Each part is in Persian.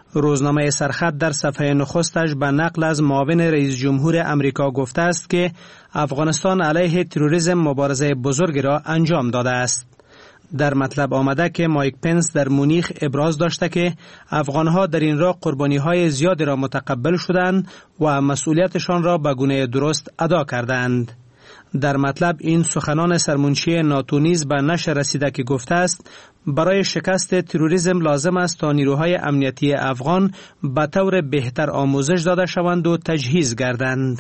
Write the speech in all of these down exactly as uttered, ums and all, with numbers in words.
روزنامه سرخط در صفحه نخستش به نقل از معاون رئیس جمهور امریکا گفته است که افغانستان علیه تروریسم مبارزه بزرگی را انجام داده است. در مطلب آمده که مایک پنس در مونیخ ابراز داشته که افغانها در این راه قربانی‌های زیادی را متقبل شدند و مسئولیتشان را به گونه درست ادا کردند. در مطلب این سخنان سرمنشی ناتو نیز به نشر رسیده که گفته است برای شکست تروریسم لازم است تا نیروهای امنیتی افغان به طور بهتر آموزش داده شوند و تجهیز گردند.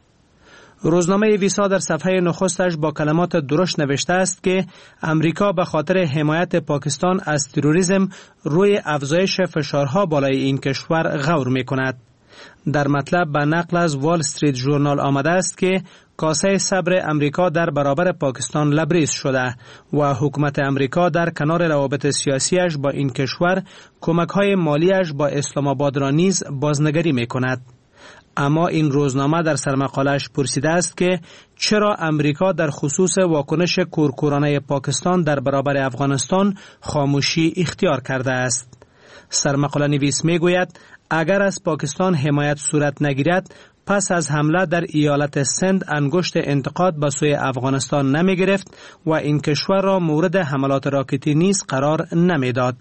روزنامه ویسا در صفحه نخستش با کلمات درشت نوشته است که امریکا به خاطر حمایت پاکستان از تروریسم روی افزایش فشارها بالای این کشور غور می کند. در مطلب به نقل از وال استریت ژورنال آمده است که کاسه صبر امریکا در برابر پاکستان لبریز شده و حکومت امریکا در کنار روابط سیاسیش با این کشور کمک‌های مالیش با اسلام آباد را نیز بازنگری می کند. اما این روزنامه در سرمقاله‌اش پرسیده است که چرا امریکا در خصوص واکنش کورکورانه پاکستان در برابر افغانستان خاموشی اختیار کرده است. سرمقاله نویس می گوید اگر از پاکستان حمایت صورت نگیرد پس از حمله در ایالت سند انگشت انتقاد به سوی افغانستان نمی گرفت و این کشور را مورد حملات راکتی نیز قرار نمی داد.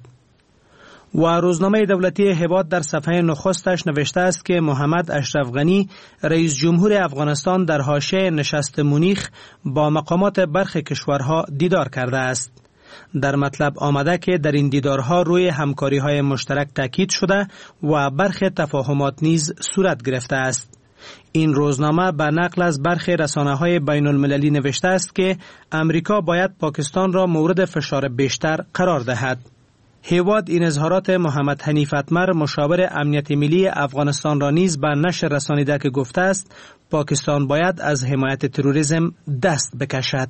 و روزنامه دولتی هبات در صفحه نخستش نوشته است که محمد اشرف غنی رئیس جمهور افغانستان در حاشیه نشست مونیخ با مقامات برخی کشورها دیدار کرده است. در مطلب آمده که در این دیدارها روی همکاری‌های مشترک تاکید شده و برخی تفاهمات نیز صورت گرفته است. این روزنامه به نقل از برخی رسانه‌های بین المللی نوشته است که امریکا باید پاکستان را مورد فشار بیشتر قرار دهد. هیواد این اظهارات محمد حنیف اتمر مشاور امنیت ملی افغانستان را نیز به نشر رسانیده که گفته است پاکستان باید از حمایت تروریسم دست بکشد.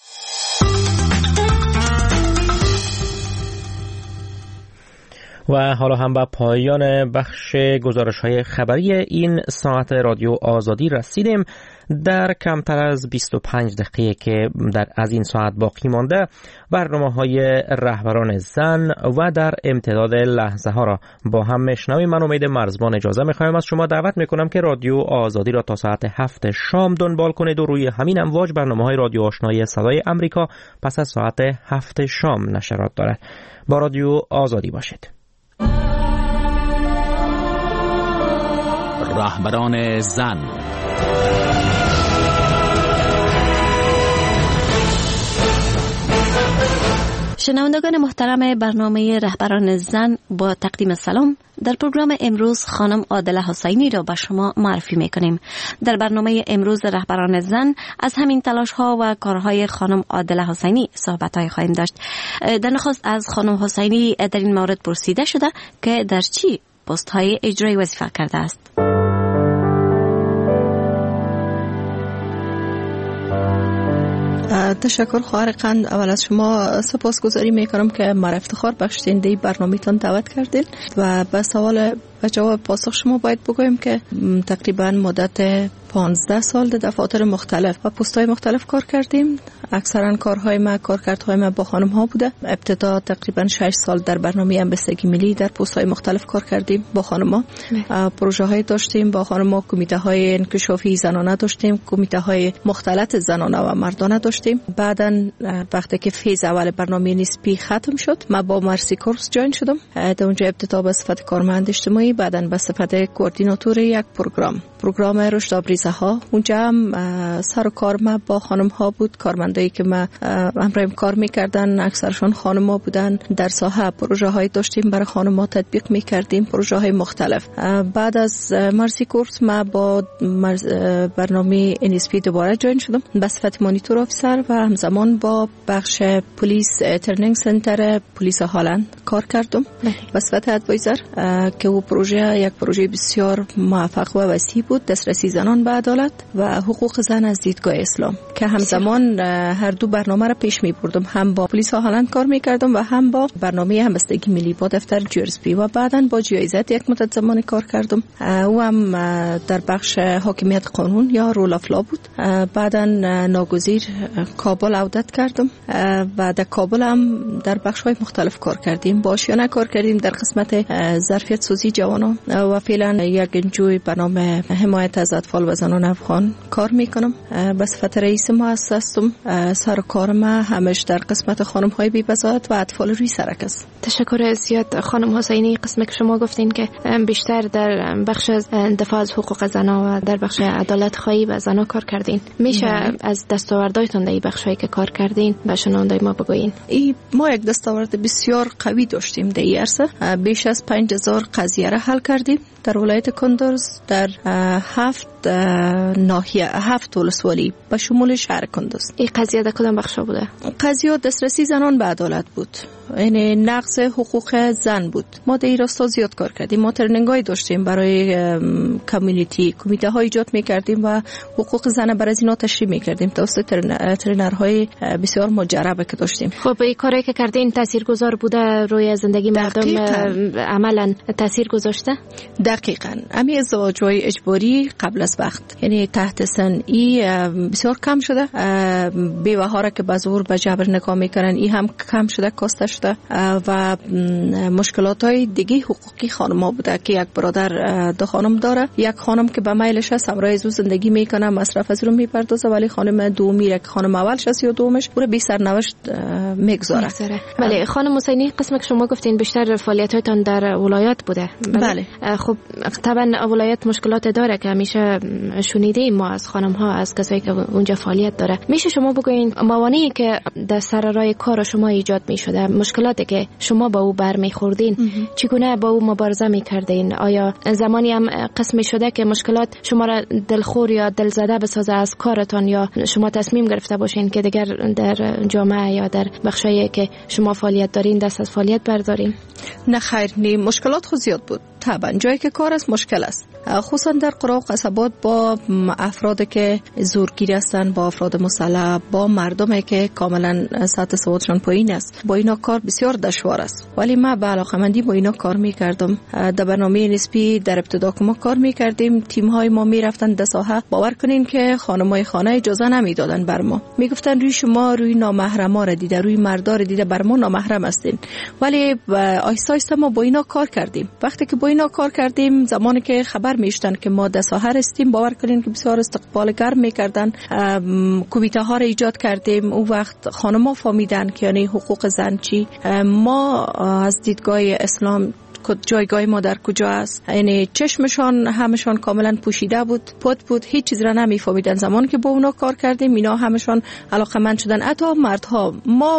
و حالا هم به پایان بخش گزارش‌های خبری این ساعت رادیو آزادی رسیدیم. در کمتر از بیست و پنج دقیقه که در از این ساعت باقی مانده برنامه‌های رهبران زن و در امتداد لحظه ها را با هم میشنویم. من امید مرزبان اجازه می‌خوایم از شما دعوت می‌کنم که رادیو آزادی را تا ساعت هفت شام دنبال کنید و روی همین امواج برنامه‌های رادیو آشنایی صدای امریکا پس از ساعت هفت شام نشرات دارد. با رادیو آزادی باشید. رهبران زن. شنوندگان محترم برنامه رهبران زن، با تقدیم سلام. در پروگرام امروز خانم عادله حسینی را به شما معرفی میکنیم. در برنامه امروز رهبران زن از همین تلاش ها و کارهای خانم عادله حسینی صحبت های خواهیم داشت. در نخست از خانم حسینی در این مورد پرسیده شده که در چی پست های اجرایی وظیفه کرده است. تشکر خواهر قند. اول از شما سپاسگزاری میکنم که مرا افتخار بخشیدین دی برنامه تان دعوت کردین و به سوال و جواب پاسخ شما باید بگویم که تقریبا مدت پانزده سال در دفاتر مختلف و پست‌های مختلف کار کردیم. اکثرا کارهای ما کارکردهای ما با خانم ها بوده. ابتدا تقریبا شش سال در برنامه همبستگی ملی در پست‌های مختلف کار کردیم با خانم ها. پروژه های داشتیم با خانم ها، کمیته های انکشافی زنانه داشتیم، کمیته های مختلط زنانه و مردانه داشتیم. بعداً وقتی که فیز اول برنامه نسبی ختم شد ما با مرسی کورس جوین شدم. در اونجا ابتدا به صفت کارمند اجتماعی، بعداً به صفت کوردیناتور یک پروگرام پروگرام رشد آبریزه ها. اونجا هم سر و کار ما با خانم ها بود. کارمندایی که ما همراهم کار میکردن اکثرشون خانم ها بودن. در ساحه پروژه های داشتیم برای خانم ها تطبیق میکردیم، پروژه های مختلف. بعد از مرسی کورس ما با برنامه ان اس پی دوباره جوین شدم به صفت مانیتور افسر و همزمان با بخش پلیس ترنینگ سنتر پلیس هالند کار کردم به صفت ادوایزر که او پروژه یک پروژه بسیار موفق و وسیع بود، دسترسی زنان به عدالت و حقوق زن از دیدگاه اسلام، که همزمان هر دو برنامه را پیش می بردم، هم با پلیس هالند کار می کردم و هم با برنامه همبستگی ملی با دفتر جیرسبی و بعداً با جایزت یک مدت زمان کار کردم. او هم در بخش حاکمیت قانون یا رول آف لا بود. بعداً ناگزیر کابل عودت کردم و در کابل هم در بخش‌های مختلف کار کردیم. با آشیانه کار کردیم در قسمت ظرفیت سازی جوانان و فعلا یک انجوی به نام حمایت از اطفال و زنان افغان کار میکنم. به صفت رئیس مؤسسه هستم. سر کار ما همش در قسمت خانم‌های بی‌بضاعت و اطفال روی سرک است. تشکر زیاد خانم حسینی. قسمی که شما گفتین که بیشتر در بخش دفاع از حقوق زنان و در بخش عدالت خواهی و زنان کار کردین، میشه نه. از دستاوردهایتون در این بخشایی که کار کردین به شنوندای ما بگوین؟ ای ما یک دستاورد بسیار قوی داشتیم در این عرصه. بیش از پنج هزار قضیه را حل کردیم در ولایت کندوز، در هفت ناحیه، هفت ولسوالی به شمول شهر کندوز. این قضیه در کدام بخشا بوده؟ قضیه دسترسی زنان به عدالت بود، یعنی نقض حقوق زن بود. ما در این راستا زیاد کار کردیم. ما ترنینگ‌های داشتیم برای کامیونیتی، کمیته ها ایجاد می‌کردیم و حقوق زن برای از اینا تشریح می‌کردیم توسط ترینرهای بسیار مجربه که داشتیم. خب این کاری که کردین تاثیرگذار بوده روی زندگی مردم؟ عملاً تاثیر گذاشته؟ دقیقاً. همین ازدواج‌های اجباری قبل از وقت، یعنی تحت سن، ای بسیار کم شده. بیوه‌ها را که به زور به جبر نکاح می‌کنن ای هم کم شده، کاسته شده. و مشکلات‌های دیگه حقوقی خانم‌ها بوده که یک برادر دو خانم داره، یک خانم که به میلش است همراه از او زندگی میکنه، مصرف از رو میپردازه، ولی خانم دومی را که خانم اولش است یا دومش او را بی سرنوشت میگذاره. بله خانم حسینی، قسمی که شما گفتین بیشتر فعالیت‌هایتان در ولایات بوده. بله. خب طبعا ولایت مشکلات داره که همیشه شنیدیم ما از خانم‌ها، از کسایی که اونجا فعالیت داره. میشه شما بگوین موانعی که در سر راه کار شما ایجاد میشده، مشکلاتی که شما با او برمیخوردین، چگونه با او مبارزه میکردین؟ آیا زمانی هم قسمی شده که مشکلات شما را دلخور یا دلزده بسازه از کارتان، یا شما تصمیم گرفته باشین که دیگر در جامعه یا در بخشایی که شما فعالیت دارین دست از فعالیت بردارین؟ نه خیر، نه، مشکلات خود زیاد بود. طبعا جایی که کار است مشکل است، خصوصا در قرا و قصبات با افرادی که زورگیر هستند، با افراد مسلح، با مردمی که کاملا سطح سوادشان پایین است. با اینا کار بسیار دشوار است، ولی ما به علاقه‌مندی با اینا کار می‌کردم. در برنامه نسبی در ابتدا که ما کار می‌کردیم، تیم‌های ما می‌رفتن در ساحه. باور کنین که خانم‌های خانه اجازه نمی‌دادن بر ما، میگفتن روی شما روی نامحرما را دیده، روی مردا را دیده، بر ما نامحرم هستین. ولی آیسته آیسته ما با اینا کار کردیم. وقتی که با اینا کار کردیم، زمانی که خبر میشتن که ما در ساحه هستیم، باور کنین که بسیار استقبال گرم میکردن. کمیته ها را ایجاد کردیم. اون وقت خانم‌ها فهمیدن که یعنی حقوق زن چی. ما از دیدگاه اسلام جایگاه ما در کجا است، یعنی چشمشان همشان کاملا پوشیده بود، پد بود، هیچ چیز را نمیفهمیدن. زمانی که با اونا کار کردیم، اینا همشان علاقمند شدن. حتی مردها، ما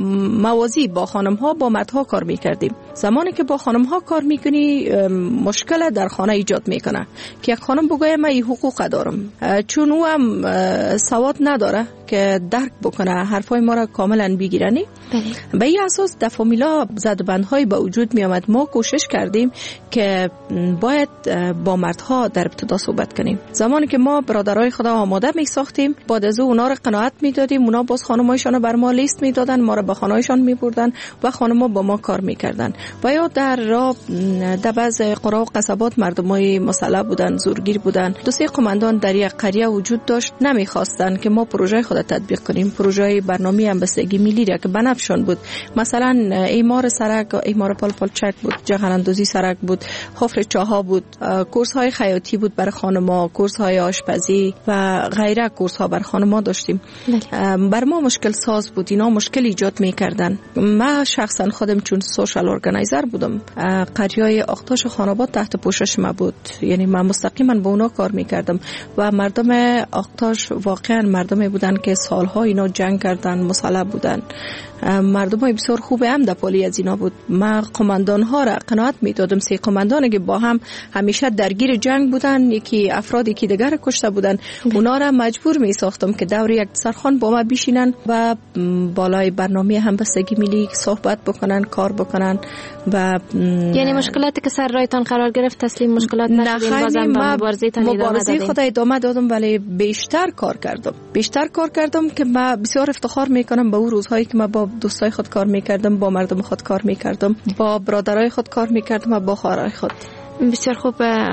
موازی با خانم‌ها با مردها کار میکردیم. زمانی که با خانم‌ها کار میکنی، مشکل در خانه ایجاد میکنه که یک خانم بگه من این حقوق دارم، چون او هم سواد نداره که درک بکنه حرفای ما را کاملا بگیرنی. به این اساس در فامیلا زدبندهای به وجود می آمد. ما کوشش کردیم که باید با مردها در ابتدا صحبت کنیم. زمانی که ما برادرای خدا آماده می ساختیم، بعد از او اونا را قناعت می دادیم، اونا باز خانمایشان بر ما لیست می دادن، ما را به خانهایشان می بردن و خانم‌ها با ما کار می کردن. و یا در راه در بعض قرا و قصبات مردمای مسلح بودن، زورگیر بودن. دو سه قماندان در یک قریه وجود داشت، نمی خواستن که ما پروژه خود تطبیق کنیم. پروژه برنامه همبستگی ملی را که بنفشان بود، مثلا ایمار سرک، ایمار پالپالچک بود، جغراندازی سرک بود، حفر چاها بود، کورس های خیاطی بود برای خانم‌ها، کورس های آشپزی و غیره کورس ها برای خانم‌ها داشتیم. بر ما مشکل ساز بود، اینا مشکل ایجاد می‌کردن. من شخصا خودم چون سوشال ارگانایزر بودم، قریه آختاش خانوات تحت پوشش ما بود، یعنی من مستقیما با اونا کار می‌کردم و مردم آختاش واقعا مردمی بودن که سالها اینا جنگ کردن، مسلح بودن. مردم های بسیار خوب هم در پالی از اینا بود. ما قماندان ها را قناعت می دادم. سه قماندان که با هم همیشه درگیر جنگ بودن، یکی افرادی که دیگر کشته بودن، اونا را مجبور می ساختم که دور یک سرخان با ما بشینن و بالای برنامه همبستگی ملی صحبت بکنن، کار بکنن و یعنی مشکلاتی که سر رایتان قرار گرفت تسلیم مشکلات نشدین، بازم با مبارزه‌تان ادامه دادین؟ مبارزه خود ادامه دادم، ولی بیشتر کار کردم بیشتر کار کردم که من بسیار افتخار میکنم به اون روزهایی که من با دوستای خود کار میکردم، با مردم خود کار میکردم، با برادرای خود کار میکردم و با خواهرای خود. بسیار خوب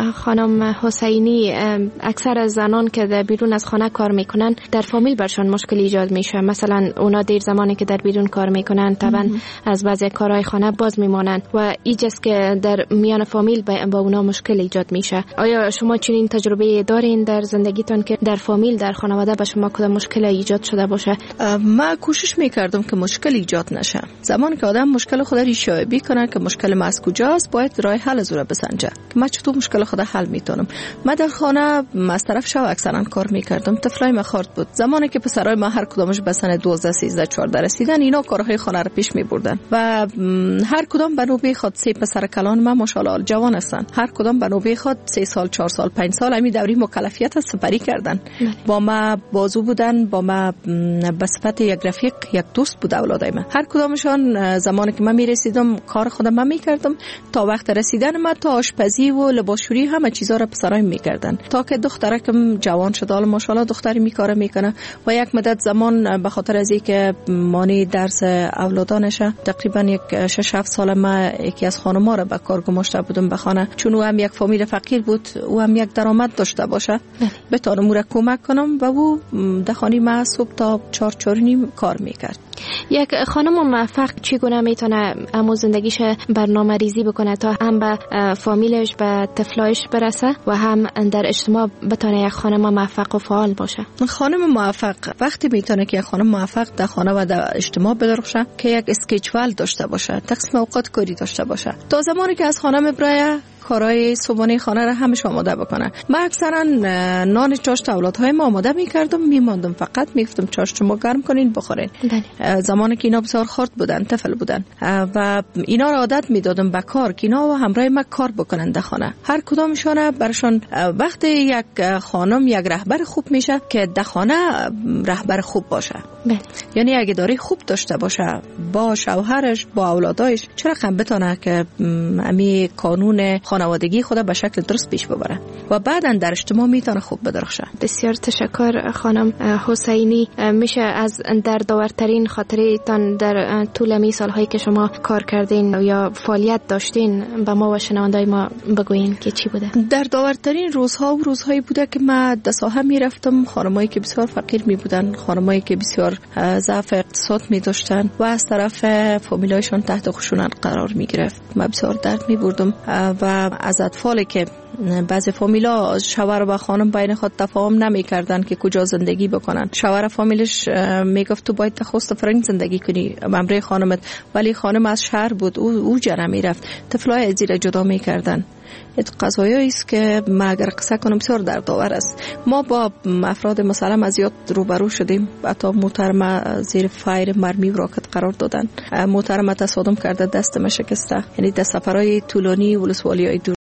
خانم حسینی، اکثر از زنان که در بیرون از خانه کار میکنن در فامیل برشان مشکل ایجاد میشه. مثلا اونا دیر زمانی که در بیرون کار میکنن طبعا از بعضی کارهای خانه باز میمانن و ایجاست که در میان فامیل با اونا مشکل ایجاد میشه. آیا شما چنین تجربه دارین در زندگیتون که در فامیل در خانواده به شما کدام مشکل ایجاد شده باشه؟ من کوشش میکردم که مشکل ایجاد نشه. زمانی که آدم مشکل خود را شایبی کنه که مشکل ما از کجاست، باید راه حل از اون بسنجه که من چطور مشکل خود حل میتونم. من در خانه از طرف شو اکثرا کار میکردم. طفلای ما خرد بود. زمانی که پسرای ما هر کدامش به سن دوازده سیزده چهارده رسیدن، اینا کارهای خانه رو پیش میبردن و هر کدام به نوبه خود، سه پسر کلان ما ماشاءالله جوان هستن، هر کدام به نوبه خود سه سال چهار سال پنج سال همین دوری مکلفیت سپری کردن. با ما بازو بودن، با ما به صفت یک رفیق یک دوست بود اولادای من. هر کدامشان زمانی که من میرسیدم کار خودم من میکردم تا وقت رسیدن من تا آشپزی و لباسشویی همه چیزا را پسرای میکردن تا که دخترکم جوان شد. حالا ماشاءالله دختری میکاره میکنه و یک مدت زمان به خاطر از اینکه مانی درس اولادانشه تقریبا یک شش هفت سال ما یکی از خانم‌ها را به کار گماشته بودم به خانه، چون او هم یک فامیل فقیر بود، او هم یک درآمد داشته باشه بتونم او را کمک کنم و او در خانه ما صبح تا چهار چهار نیم کار میکرد. یک خانم موفق چگونه میتونه امو زندگیش برنامه ریزی بکنه تا هم به فامیلش به طفلایش برسه و هم در اجتماع بتونه یک خانم موفق و فعال باشه؟ خانم موفق وقتی میتونه که یک خانم موفق در خانه و در اجتماع بدرخشه که یک اسکیجول داشته باشه، تقسیم اوقات کاری داشته باشه. تا زمانی که از خانه میبره کارهای صبحانه خانه را همش آماده بکنه. من اکثرا نان چاشت اولادهای ما آماده میکردم، میماندم فقط میگفتم چاشت شما گرم کنین بخورین. زمانی که اینا بسیار خرد بودن، طفل بودن و اینا را عادت میدادم به کار که اینا و همراه ما کار بکنن در خانه. هر کدامشون برشان وقتی یک خانم یک رهبر خوب میشه که در خانه رهبر خوب باشه. بله. یعنی اگه داری خوب داشته باشه با شوهرش با اولادایش، چرا خم بتونه که امی قانون خانوادگی خود به شکل درست پیش ببره و بعداً در اجتماع میتونه خوب بدرخشه. بسیار تشکر خانم حسینی. میشه از در داورترین خاطرتان در طول می سالهایی که شما کار کردین یا فعالیت داشتین به ما و شنوندای ما بگوین که چی بوده؟ در داورترین روزها و روزهایی بوده که من در ساحه میرفتم، خانمایی که بسیار فقیر می بودن، خانمایی که بسیار ضعف اقتصاد می داشتن و از طرف فامیلایشون تحت خشونت قرار می گرفت. من بسیار درد می بردم و از اطفالی که بعضی فامیلا شوهر و خانم بین خود تفاهم نمی کردن که کجا زندگی بکنن. شوهر فامیلش میگفت تو باید تخست فرنگ زندگی کنی ممره خانمت، ولی خانم از شهر بود، او او جره میرفت، طفلای از زیر جدا میکردن. این قضایایی است که ما اگر قصه کنم بسیار دردآور است. ما با افراد مسلم از یاد روبرو شدیم، حتی محترمه زیر فایر مرمی و راکت قرار دادن، محترمه تصادم کرده دست ما شکسته. یعنی در سفرهای طولانی ولسوالی‌های دور